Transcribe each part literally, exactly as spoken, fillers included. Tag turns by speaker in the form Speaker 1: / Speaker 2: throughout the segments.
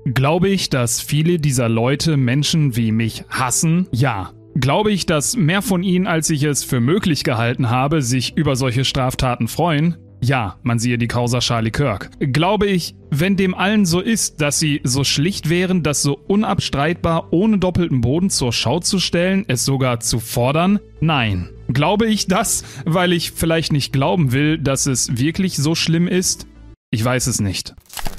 Speaker 1: Glaube ich, dass viele dieser Leute Menschen wie mich hassen? Ja. Glaube ich, dass mehr von ihnen, als ich es für möglich gehalten habe, sich über solche Straftaten freuen? Ja, man siehe die Causa Charlie Kirk. Glaube ich, wenn dem allen so ist, dass sie so schlicht wären, das so unabstreitbar ohne doppelten Boden zur Schau zu stellen, es sogar zu fordern? Nein. Glaube ich das, weil ich vielleicht nicht glauben will, dass es wirklich so schlimm ist? Ich weiß es nicht.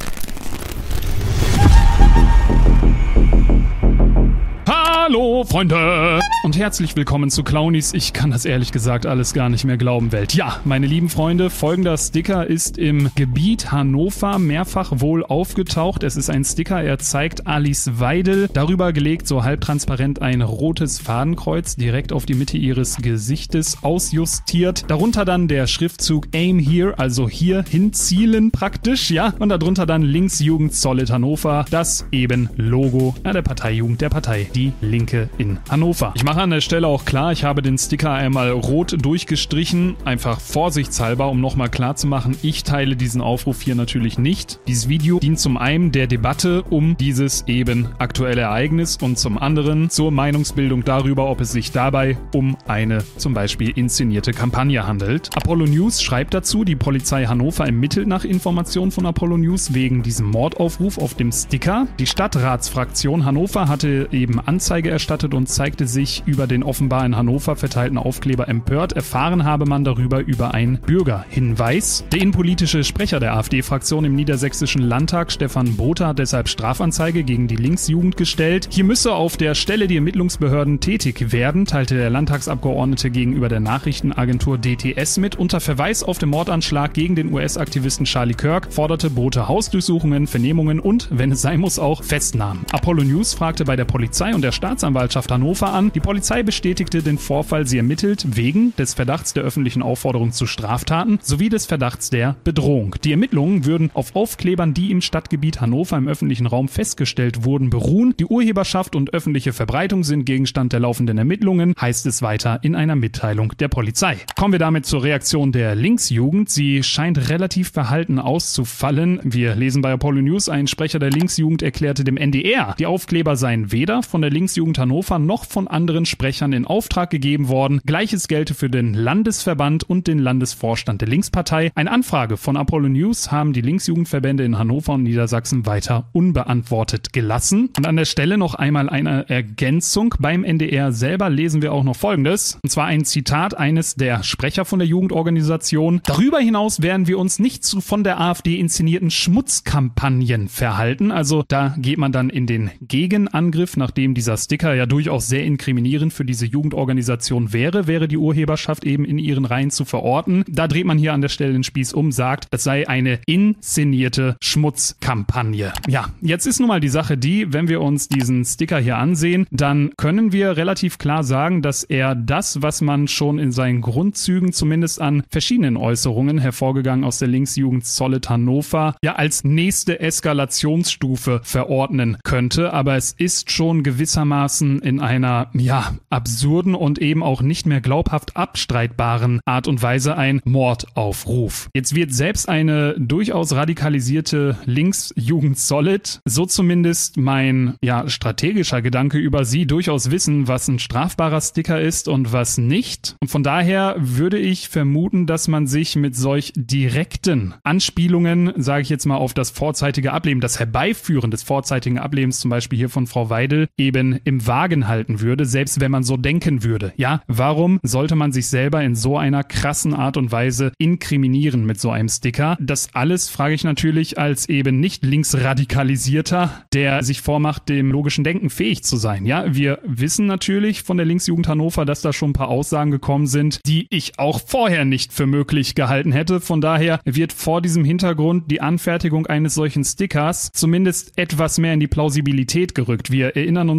Speaker 1: Hallo Freunde und herzlich willkommen zu Clownies. Ich kann das ehrlich gesagt alles gar nicht mehr glauben, Welt. Ja, meine lieben Freunde, folgender Sticker ist im Gebiet Hannover mehrfach wohl aufgetaucht. Es ist ein Sticker, er zeigt Alice Weidel. Darüber gelegt so halbtransparent ein rotes Fadenkreuz direkt auf die Mitte ihres Gesichtes ausjustiert. Darunter dann der Schriftzug Aim Here, also hier hinzielen praktisch, ja. Und darunter dann Linksjugend Solid Hannover, das eben Logo ja, der Parteijugend der Partei, die Linke in Hannover. Ich mache an der Stelle auch klar, ich habe den Sticker einmal rot durchgestrichen, einfach vorsichtshalber, um nochmal klar zu machen, ich teile diesen Aufruf hier natürlich nicht. Dieses Video dient zum einen der Debatte um dieses eben aktuelle Ereignis und zum anderen zur Meinungsbildung darüber, ob es sich dabei um eine zum Beispiel inszenierte Kampagne handelt. Apollo News schreibt dazu, die Polizei Hannover ermittelt nach Informationen von Apollo News wegen diesem Mordaufruf auf dem Sticker. Die Stadtratsfraktion Hannover hatte eben Anzeige erstattet und zeigte sich über den offenbar in Hannover verteilten Aufkleber empört. Erfahren habe man darüber über einen Bürgerhinweis. Der innenpolitische Sprecher der AfD-Fraktion im Niedersächsischen Landtag, Stefan Botha, hat deshalb Strafanzeige gegen die Linksjugend gestellt. Hier müsse auf der Stelle die Ermittlungsbehörden tätig werden, teilte der Landtagsabgeordnete gegenüber der Nachrichtenagentur D T S mit. Unter Verweis auf den Mordanschlag gegen den U S-Aktivisten Charlie Kirk forderte Botha Hausdurchsuchungen, Vernehmungen und, wenn es sein muss, auch Festnahmen. Apollo News fragte bei der Polizei und der Staatsanwaltschaft Hannover an. Die Polizei bestätigte den Vorfall. Sie ermittelt wegen des Verdachts der öffentlichen Aufforderung zu Straftaten sowie des Verdachts der Bedrohung. Die Ermittlungen würden auf Aufklebern, die im Stadtgebiet Hannover im öffentlichen Raum festgestellt wurden, beruhen. Die Urheberschaft und öffentliche Verbreitung sind Gegenstand der laufenden Ermittlungen, heißt es weiter in einer Mitteilung der Polizei. Kommen wir damit zur Reaktion der Linksjugend. Sie scheint relativ verhalten auszufallen. Wir lesen bei Apollo News, ein Sprecher der Linksjugend erklärte dem N D R, die Aufkleber seien weder von der Linksjugend Hannover noch von anderen Sprechern in Auftrag gegeben worden. Gleiches gelte für den Landesverband und den Landesvorstand der Linkspartei. Eine Anfrage von Apollo News haben die Linksjugendverbände in Hannover und Niedersachsen weiter unbeantwortet gelassen. Und an der Stelle noch einmal eine Ergänzung. Beim N D R selber lesen wir auch noch Folgendes. Und zwar ein Zitat eines der Sprecher von der Jugendorganisation. Darüber hinaus werden wir uns nicht zu von der AfD inszenierten Schmutzkampagnen verhalten. Also da geht man dann in den Gegenangriff, nachdem dieser Sticker ja durchaus sehr inkriminierend für diese Jugendorganisation wäre, wäre die Urheberschaft eben in ihren Reihen zu verorten. Da dreht man hier an der Stelle den Spieß um, sagt, es sei eine inszenierte Schmutzkampagne. Ja, jetzt ist nun mal die Sache die, wenn wir uns diesen Sticker hier ansehen, dann können wir relativ klar sagen, dass er das, was man schon in seinen Grundzügen zumindest an verschiedenen Äußerungen hervorgegangen aus der Linksjugend Solid Hannover, ja als nächste Eskalationsstufe verordnen könnte, aber es ist schon gewissermaßen in einer, ja, absurden und eben auch nicht mehr glaubhaft abstreitbaren Art und Weise ein Mordaufruf. Jetzt wird selbst eine durchaus radikalisierte Linksjugend Solid, so zumindest mein, ja, strategischer Gedanke über sie, durchaus wissen, was ein strafbarer Sticker ist und was nicht. Und von daher würde ich vermuten, dass man sich mit solch direkten Anspielungen, sage ich jetzt mal, auf das vorzeitige Ableben, das Herbeiführen des vorzeitigen Ablebens, zum Beispiel hier von Frau Weidel, eben im Wagen halten würde, selbst wenn man so denken würde. Ja, warum sollte man sich selber in so einer krassen Art und Weise inkriminieren mit so einem Sticker? Das alles frage ich natürlich als eben nicht linksradikalisierter, der sich vormacht, dem logischen Denken fähig zu sein. Ja, wir wissen natürlich von der Linksjugend Hannover, dass da schon ein paar Aussagen gekommen sind, die ich auch vorher nicht für möglich gehalten hätte. Von daher wird vor diesem Hintergrund die Anfertigung eines solchen Stickers zumindest etwas mehr in die Plausibilität gerückt. Wir erinnern uns hier vielleicht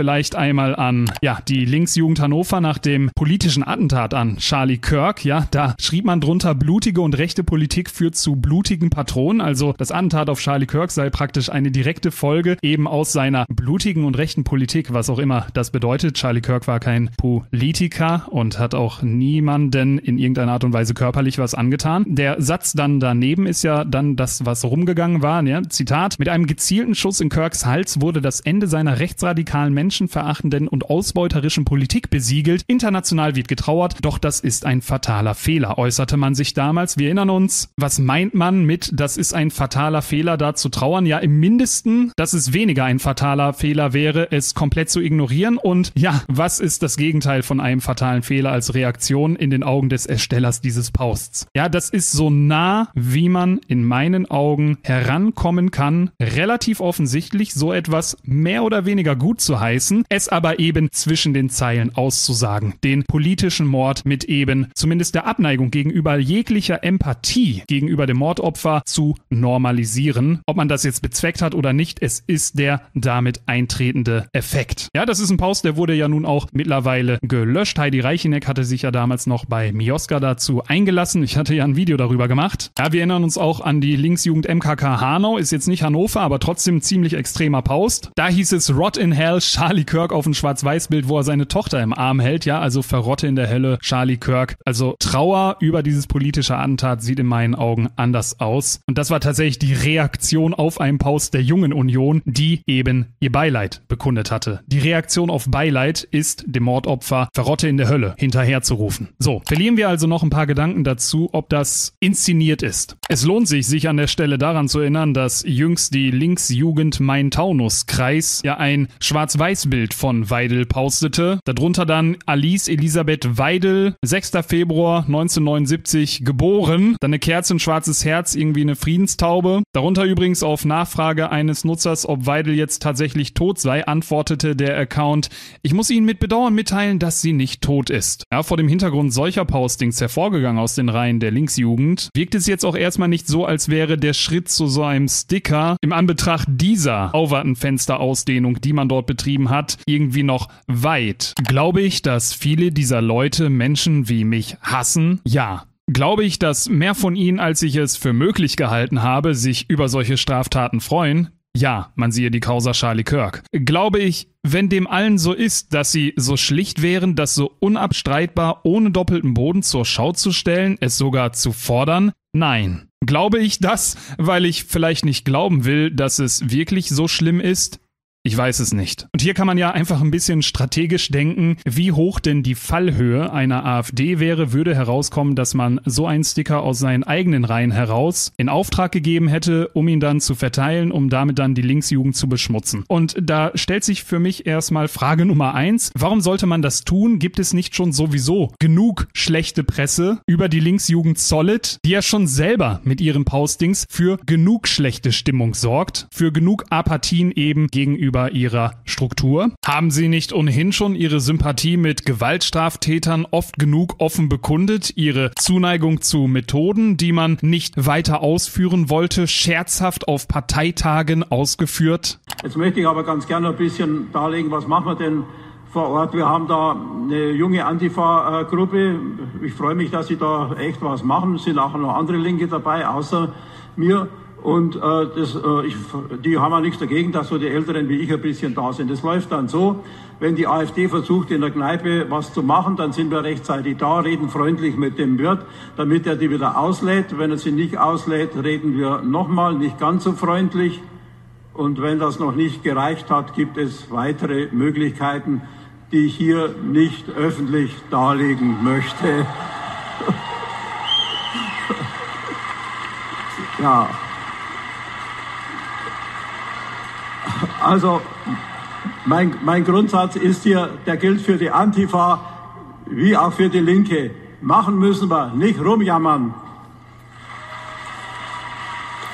Speaker 1: vielleicht einmal an ja die Linksjugend Hannover nach dem politischen Attentat an Charlie Kirk. Ja, da schrieb man drunter, blutige und rechte Politik führt zu blutigen Patronen. Also das Attentat auf Charlie Kirk sei praktisch eine direkte Folge eben aus seiner blutigen und rechten Politik, was auch immer das bedeutet. Charlie Kirk war kein Politiker und hat auch niemanden in irgendeiner Art und Weise körperlich was angetan. Der Satz dann daneben ist ja dann das, was rumgegangen war. Ja, Zitat: Mit einem gezielten Schuss in Kirks Hals wurde das Ende seiner rechtsradikalen, menschenverachtenden und ausbeuterischen Politik besiegelt. International wird getrauert, doch das ist ein fataler Fehler, äußerte man sich damals. Wir erinnern uns, was meint man mit, das ist ein fataler Fehler, da zu trauern? Ja, im Mindesten, dass es weniger ein fataler Fehler wäre, es komplett zu ignorieren. Und ja, was ist das Gegenteil von einem fatalen Fehler als Reaktion in den Augen des Erstellers dieses Posts? Ja, das ist so nah, wie man in meinen Augen herankommen kann, relativ offensichtlich so etwas mehr oder weniger gut zu heißen, es aber eben zwischen den Zeilen auszusagen, den politischen Mord mit eben zumindest der Abneigung gegenüber jeglicher Empathie gegenüber dem Mordopfer zu normalisieren. Ob man das jetzt bezweckt hat oder nicht, es ist der damit eintretende Effekt. Ja, das ist ein Post, der wurde ja nun auch mittlerweile gelöscht. Heidi Reicheneck hatte sich ja damals noch bei Mioska dazu eingelassen. Ich hatte ja ein Video darüber gemacht. Ja, wir erinnern uns auch an die Linksjugend M K K Hanau, ist jetzt nicht Hannover, aber trotzdem ein ziemlich extremer Post. Da hieß es Rot in Hell, Charlie Kirk auf ein Schwarz-Weiß-Bild, wo er seine Tochter im Arm hält. Ja, also verrotte in der Hölle, Charlie Kirk. Also Trauer über dieses politische Attentat sieht in meinen Augen anders aus. Und das war tatsächlich die Reaktion auf einen Post der Jungen Union, die eben ihr Beileid bekundet hatte. Die Reaktion auf Beileid ist, dem Mordopfer verrotte in der Hölle hinterherzurufen. So, verlieren wir also noch ein paar Gedanken dazu, ob das inszeniert ist. Es lohnt sich, sich an der Stelle daran zu erinnern, dass jüngst die Linksjugend Main-Taunus-Kreis ja ein Schwarz-Weiß-Bild von Weidel postete. Darunter dann Alice Elisabeth Weidel, sechster Februar neunzehnhundertneunundsiebzig geboren. Dann eine Kerze, ein schwarzes Herz, irgendwie eine Friedenstaube. Darunter übrigens auf Nachfrage eines Nutzers, ob Weidel jetzt tatsächlich tot sei, antwortete der Account: Ich muss Ihnen mit Bedauern mitteilen, dass sie nicht tot ist. Ja, vor dem Hintergrund solcher Postings hervorgegangen aus den Reihen der Linksjugend, wirkt es jetzt auch erstmal nicht so, als wäre der Schritt zu so einem Sticker im Anbetracht dieser Auwartenfenster-Ausdehnung, die man dort betrieben hat, irgendwie noch weit. Glaube ich, dass viele dieser Leute Menschen wie mich hassen? Ja. Glaube ich, dass mehr von ihnen, als ich es für möglich gehalten habe, sich über solche Straftaten freuen? Ja, man siehe die Causa Charlie Kirk. Glaube ich, wenn dem allen so ist, dass sie so schlicht wären, das so unabstreitbar ohne doppelten Boden zur Schau zu stellen, es sogar zu fordern? Nein. Glaube ich das, weil ich vielleicht nicht glauben will, dass es wirklich so schlimm ist? Ich weiß es nicht. Und hier kann man ja einfach ein bisschen strategisch denken, wie hoch denn die Fallhöhe einer AfD wäre, würde herauskommen, dass man so einen Sticker aus seinen eigenen Reihen heraus in Auftrag gegeben hätte, um ihn dann zu verteilen, um damit dann die Linksjugend zu beschmutzen. Und da stellt sich für mich erstmal Frage Nummer eins, warum sollte man das tun? Gibt es nicht schon sowieso genug schlechte Presse über die Linksjugend Solid, die ja schon selber mit ihren Postings für genug schlechte Stimmung sorgt, für genug Apathien eben gegenüber über ihrer Struktur? Haben sie nicht ohnehin schon ihre Sympathie mit Gewaltstraftätern oft genug offen bekundet, ihre Zuneigung zu Methoden, die man nicht weiter ausführen wollte, scherzhaft auf Parteitagen ausgeführt?
Speaker 2: Jetzt möchte ich aber ganz gerne ein bisschen darlegen, was machen wir denn vor Ort. Wir haben da eine junge Antifa-Gruppe. Ich freue mich, dass sie da echt was machen. Es sind auch noch andere Linke dabei, außer mir. Und äh, das, äh, ich, die haben ja nichts dagegen, dass so die Älteren wie ich ein bisschen da sind. Das läuft dann so, wenn die AfD versucht, in der Kneipe was zu machen, dann sind wir rechtzeitig da, reden freundlich mit dem Wirt, damit er die wieder auslädt. Wenn er sie nicht auslädt, reden wir nochmal, nicht ganz so freundlich. Und wenn das noch nicht gereicht hat, gibt es weitere Möglichkeiten, die ich hier nicht öffentlich darlegen möchte. Ja. Also, mein, mein Grundsatz ist hier, der gilt für die Antifa wie auch für die Linke. Machen müssen wir, nicht rumjammern.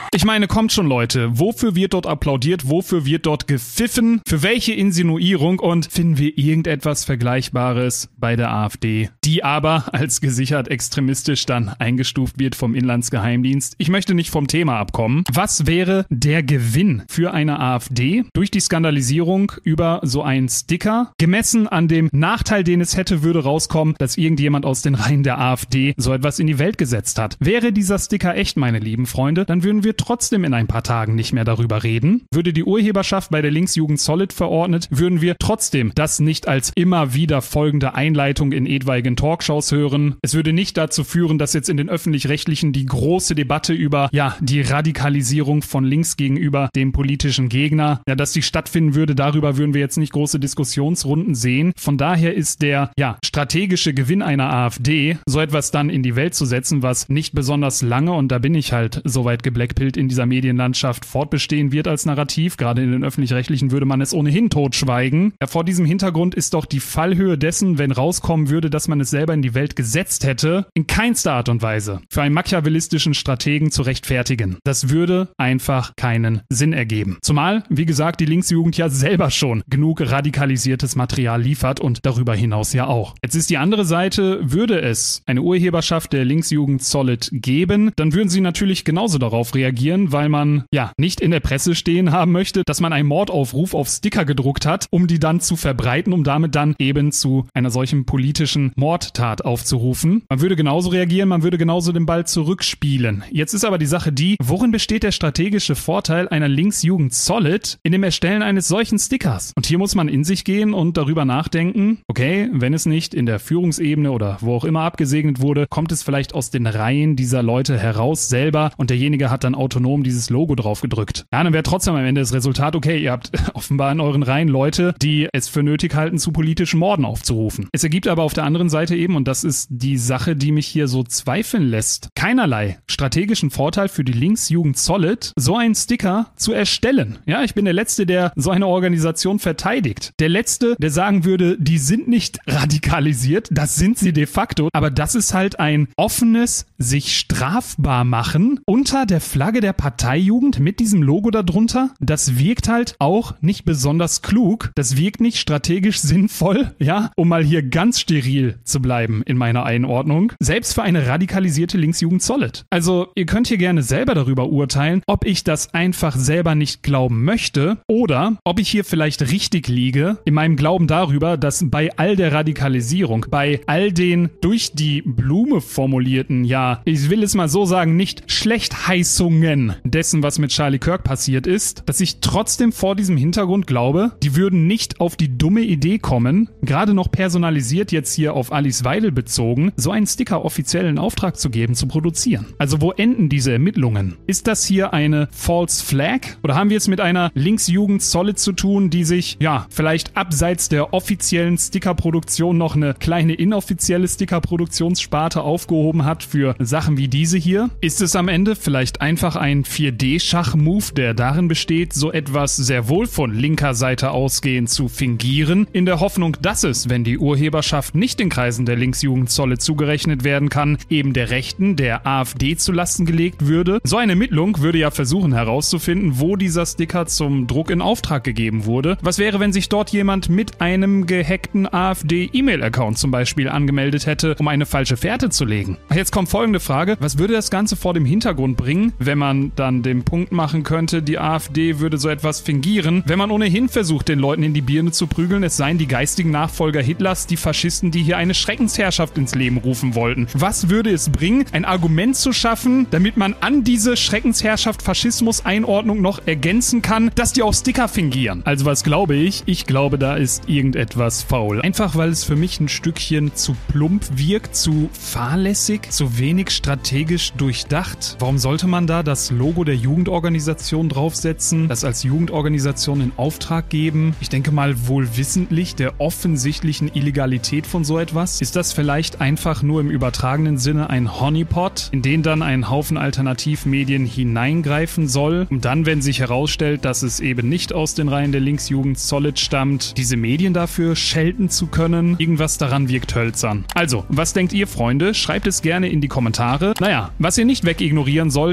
Speaker 1: Ich meine, kommt schon, Leute. Wofür wird dort applaudiert? Wofür wird dort gepfiffen? Für welche Insinuierung? Und finden wir irgendetwas Vergleichbares bei der AfD, die aber als gesichert extremistisch dann eingestuft wird vom Inlandsgeheimdienst? Ich möchte nicht vom Thema abkommen. Was wäre der Gewinn für eine AfD durch die Skandalisierung über so einen Sticker? Gemessen an dem Nachteil, den es hätte, würde rauskommen, dass irgendjemand aus den Reihen der AfD so etwas in die Welt gesetzt hat. Wäre dieser Sticker echt, meine lieben Freunde, dann würden wir trotzdem in ein paar Tagen nicht mehr darüber reden. Würde die Urheberschaft bei der Linksjugend Solid verordnet, würden wir trotzdem das nicht als immer wieder folgende Einleitung in etwaigen Talkshows hören. Es würde nicht dazu führen, dass jetzt in den Öffentlich-Rechtlichen die große Debatte über, ja, die Radikalisierung von links gegenüber dem politischen Gegner, ja, dass die stattfinden würde, darüber würden wir jetzt nicht große Diskussionsrunden sehen. Von daher ist der, ja, strategische Gewinn einer AfD, so etwas dann in die Welt zu setzen, was nicht besonders lange, und da bin ich halt soweit geblackpillt, in dieser Medienlandschaft fortbestehen wird als Narrativ. Gerade in den Öffentlich-Rechtlichen würde man es ohnehin totschweigen. Ja, vor diesem Hintergrund ist doch die Fallhöhe dessen, wenn rauskommen würde, dass man es selber in die Welt gesetzt hätte, in keinster Art und Weise für einen machiavellistischen Strategen zu rechtfertigen. Das würde einfach keinen Sinn ergeben. Zumal, wie gesagt, die Linksjugend ja selber schon genug radikalisiertes Material liefert und darüber hinaus ja auch. Jetzt ist die andere Seite, würde es eine Urheberschaft der Linksjugend Solid geben, dann würden sie natürlich genauso darauf reagieren, weil man ja nicht in der Presse stehen haben möchte, dass man einen Mordaufruf auf Sticker gedruckt hat, um die dann zu verbreiten, um damit dann eben zu einer solchen politischen Mordtat aufzurufen. Man würde genauso reagieren, man würde genauso den Ball zurückspielen. Jetzt ist aber die Sache die, worin besteht der strategische Vorteil einer Linksjugend Solid in dem Erstellen eines solchen Stickers? Und hier muss man in sich gehen und darüber nachdenken, okay, wenn es nicht in der Führungsebene oder wo auch immer abgesegnet wurde, kommt es vielleicht aus den Reihen dieser Leute heraus selber und derjenige hat dann autonom dieses Logo drauf gedrückt. Ja, dann wäre trotzdem am Ende das Resultat, okay, ihr habt offenbar in euren Reihen Leute, die es für nötig halten, zu politischen Morden aufzurufen. Es ergibt aber auf der anderen Seite eben, und das ist die Sache, die mich hier so zweifeln lässt, keinerlei strategischen Vorteil für die Linksjugend Solid, so einen Sticker zu erstellen. Ja, ich bin der Letzte, der so eine Organisation verteidigt. Der Letzte, der sagen würde, die sind nicht radikalisiert, das sind sie de facto, aber das ist halt ein offenes sich strafbar machen unter der Flagge der Parteijugend mit diesem Logo darunter. Das wirkt halt auch nicht besonders klug, das wirkt nicht strategisch sinnvoll, ja, um mal hier ganz steril zu bleiben in meiner Einordnung, selbst für eine radikalisierte Linksjugend Solid. Also ihr könnt hier gerne selber darüber urteilen, ob ich das einfach selber nicht glauben möchte oder ob ich hier vielleicht richtig liege in meinem Glauben darüber, dass bei all der Radikalisierung, bei all den durch die Blume formulierten, ja, ich will es mal so sagen, nicht Schlechtheißungen dessen, was mit Charlie Kirk passiert ist, dass ich trotzdem vor diesem Hintergrund glaube, die würden nicht auf die dumme Idee kommen, gerade noch personalisiert jetzt hier auf Alice Weidel bezogen, so einen Sticker offiziell in Auftrag zu geben, zu produzieren. Also wo enden diese Ermittlungen? Ist das hier eine False Flag? Oder haben wir es mit einer Linksjugend Solid zu tun, die sich, ja, vielleicht abseits der offiziellen Stickerproduktion noch eine kleine inoffizielle Stickerproduktionssparte aufgehoben hat für Sachen wie diese hier? Ist es am Ende vielleicht einfach ein vier D-Schach-Move, der darin besteht, so etwas sehr wohl von linker Seite ausgehend zu fingieren, in der Hoffnung, dass es, wenn die Urheberschaft nicht den Kreisen der Linksjugend Solid zugerechnet werden kann, eben der Rechten, der AfD zu Lasten gelegt würde? So eine Ermittlung würde ja versuchen herauszufinden, wo dieser Sticker zum Druck in Auftrag gegeben wurde. Was wäre, wenn sich dort jemand mit einem gehackten AfD-E-Mail-Account zum Beispiel angemeldet hätte, um eine falsche Fährte zu legen? Jetzt kommt folgende Frage: Was würde das Ganze vor dem Hintergrund bringen, wenn man dann den Punkt machen könnte, die AfD würde so etwas fingieren, wenn man ohnehin versucht, den Leuten in die Birne zu prügeln, es seien die geistigen Nachfolger Hitlers, die Faschisten, die hier eine Schreckensherrschaft ins Leben rufen wollten? Was würde es bringen, ein Argument zu schaffen, damit man an diese Schreckensherrschaft Faschismus-Einordnung noch ergänzen kann, dass die auch Sticker fingieren? Also was glaube ich? Ich glaube, da ist irgendetwas faul. Einfach weil es für mich ein Stückchen zu plump wirkt, zu fahrlässig, zu wenig strategisch durchdacht. Warum sollte man da das Logo der Jugendorganisation draufsetzen, das als Jugendorganisation in Auftrag geben? Ich denke mal wohl wissentlich der offensichtlichen Illegalität von so etwas. Ist das vielleicht einfach nur im übertragenen Sinne ein Honeypot, in den dann ein Haufen Alternativmedien hineingreifen soll, um dann, wenn sich herausstellt, dass es eben nicht aus den Reihen der Linksjugend Solid stammt, diese Medien dafür schelten zu können? Irgendwas daran wirkt hölzern. Also, was denkt ihr, Freunde? Schreibt es gerne in die Kommentare. Naja, was ihr nicht wegignorieren solltet, ist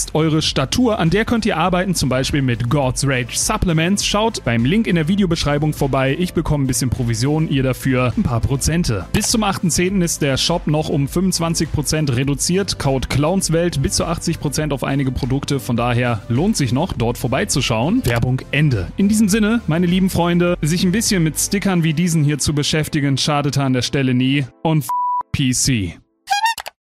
Speaker 1: ist eure Statur, an der könnt ihr arbeiten, zum Beispiel mit God's Rage Supplements. Schaut beim Link in der Videobeschreibung vorbei. Ich bekomme ein bisschen Provision, ihr dafür ein paar Prozente. Bis zum achten zehnten ist der Shop noch um fünfundzwanzig Prozent reduziert. Code Clownswelt bis zu achtzig Prozent auf einige Produkte. Von daher lohnt sich noch, dort vorbeizuschauen. Werbung Ende. In diesem Sinne, meine lieben Freunde, sich ein bisschen mit Stickern wie diesen hier zu beschäftigen, schadet an der Stelle nie. Und P C.